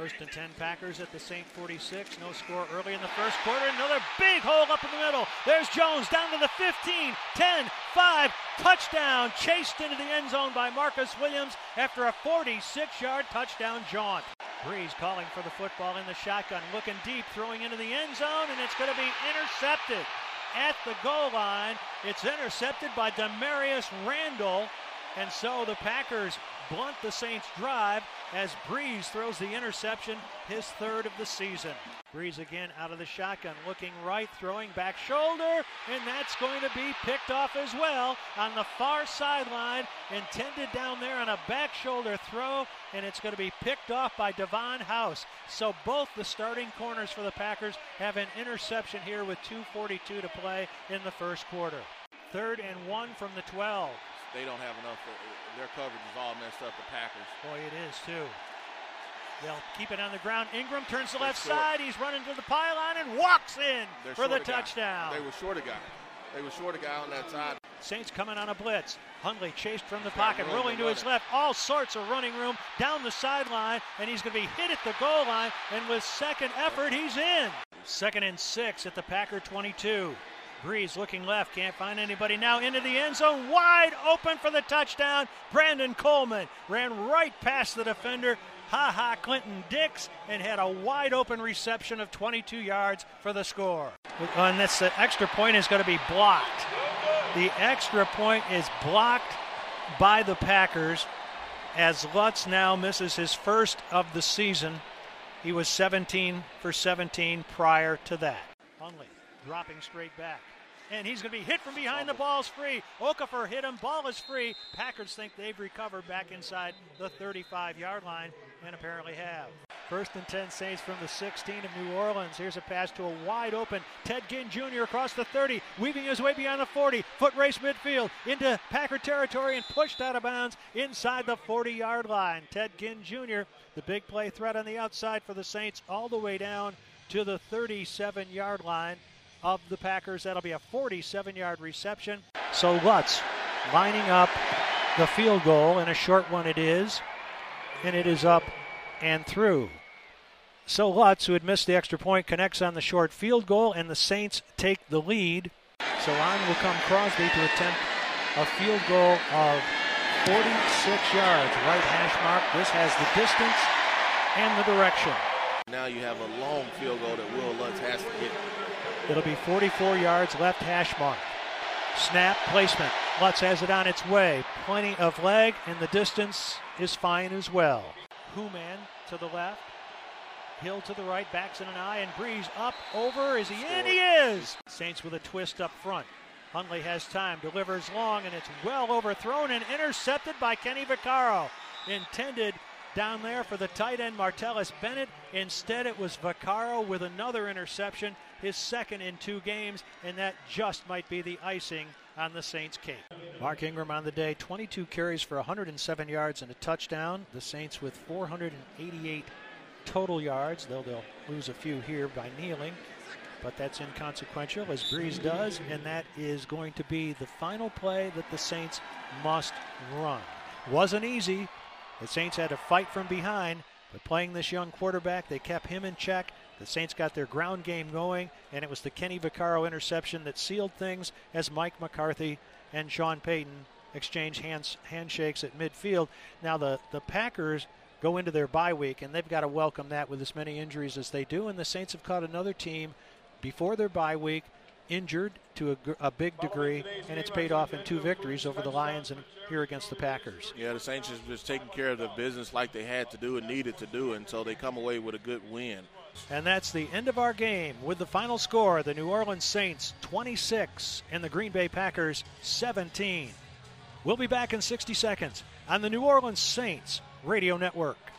First and 10 Packers at the St. 46. No score early in the first quarter. Another big hole up in the middle. There's Jones down to the 15, 10, 5. Touchdown. Chased into the end zone by Marcus Williams after a 46-yard touchdown jaunt. Breeze calling for the football in the shotgun. Looking deep, throwing into the end zone, and it's going to be intercepted. At the goal line, it's intercepted by Demarius Randall. And so the Packers blunt the Saints' drive as Breeze throws the interception, his third of the season. Breeze again out of the shotgun, looking right, throwing back shoulder, and that's going to be picked off as well on the far sideline, intended down there on a back shoulder throw, and it's going to be picked off by Devon House. So both the starting corners for the Packers have an interception here with 2:42 to play in the first quarter. 3rd and 1 from the 12. They don't have enough. Their coverage is all messed up, the Packers. Boy, it is, too. They'll keep it on the ground. Ingram turns to the left side. He's running to the pylon and walks in for the touchdown. They were short a guy. They were short a guy on that side. Saints coming on a blitz. Hundley chased from the pocket, rolling to his left. All sorts of running room down the sideline, and he's going to be hit at the goal line, and with second effort, he's in. 2nd and 6 at the Packer 22. Breeze looking left, can't find anybody now, into the end zone, wide open for the touchdown. Brandon Coleman ran right past the defender, Clinton Dix, and had a wide open reception of 22 yards for the score. And this extra point is going to be blocked. The extra point is blocked by the Packers as Lutz now misses his first of the season. He was 17 for 17 prior to that. Hundley dropping straight back. And he's going to be hit from behind. The ball's free. Okafor hit him. Ball is free. Packers think they've recovered back inside the 35-yard line and apparently have. 1st and 10 Saints from the 16 of New Orleans. Here's a pass to a wide open Ted Ginn Jr. across the 30, weaving his way beyond the 40. Foot race midfield into Packer territory and pushed out of bounds inside the 40-yard line. Ted Ginn Jr., the big play threat on the outside for the Saints, all the way down to the 37-yard line of the Packers. That'll be a 47-yard reception. So Lutz lining up the field goal, and a short one it is, and it is up and through. So Lutz, who had missed the extra point, connects on the short field goal, and the Saints take the lead. So on will come Crosby to attempt a field goal of 46 yards, right hash mark. This has the distance and the direction. Now you have a long field goal that Will Lutz has to get. It'll be 44 yards, left hash mark. Snap, placement. Lutz has it on its way. Plenty of leg, and the distance is fine as well. Hooman to the left. Hill to the right, backs in an eye, and Breeze up, over. Is he in? He is! Saints with a twist up front. Hundley has time, delivers long, and it's well overthrown and intercepted by Kenny Vaccaro. Intended down there for the tight end Martellus Bennett. Instead, it was Vaccaro with another interception, his second in 2 games, and that just might be the icing on the Saints' cake. Mark Ingram on the day, 22 carries for 107 yards and a touchdown. The Saints with 488 total yards. They'll lose a few here by kneeling, but that's inconsequential, as Breeze does, and that is going to be the final play that the Saints must run. Wasn't easy. The Saints had to fight from behind, but playing this young quarterback, they kept him in check. The Saints got their ground game going, and it was the Kenny Vaccaro interception that sealed things as Mike McCarthy and Sean Payton exchanged handshakes at midfield. Now the Packers go into their bye week, and they've got to welcome that with as many injuries as they do, and the Saints have caught another team before their bye week injured to a big degree, and it's paid off in 2 victories over the Lions and here against the Packers. Yeah, the Saints just taking care of the business like they had to do and needed to do, and so they come away with a good win. And that's the end of our game with the final score, the New Orleans Saints 26 and the Green Bay Packers 17. We'll be back in 60 seconds on the New Orleans Saints Radio Network.